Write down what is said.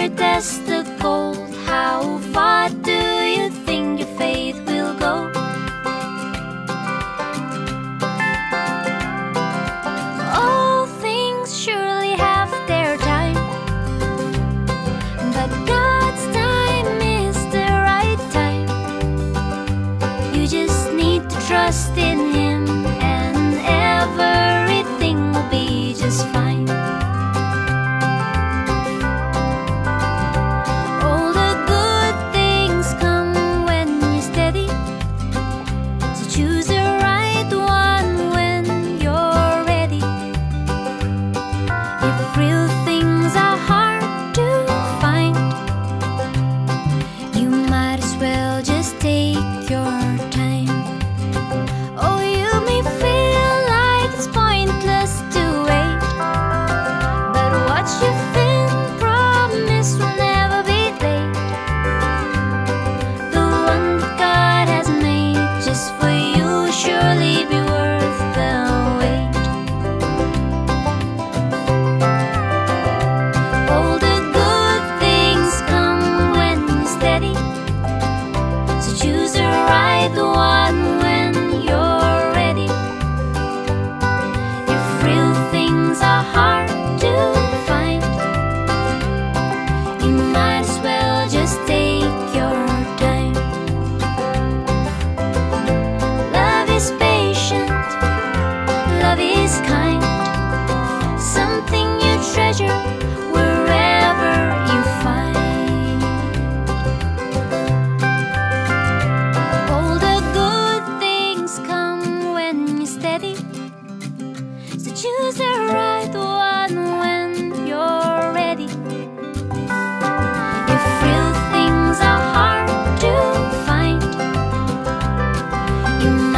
fire test the cold. How far do you think your faith will go? All things surely have their time, but God's time is the right time. You just need to trust in Him, and everything will be just fine. All the good things come when you're steady, so choose the right one when you're ready. If real things are hard to find, you might as well just take your time. Oh, you may feel like it's pointless to wait, but what you've been promised will never be late. The one that God has made just for you will surely be worth the wait. All the good things come when you're steady, so choose the right one when you're ready. If real things are hard to find, you might as well just take your time. Love is patient, love is kind, something you treasure wherever you find. All the good things come when you're steady, so choose the right one when you're ready. If real things are hard to find, you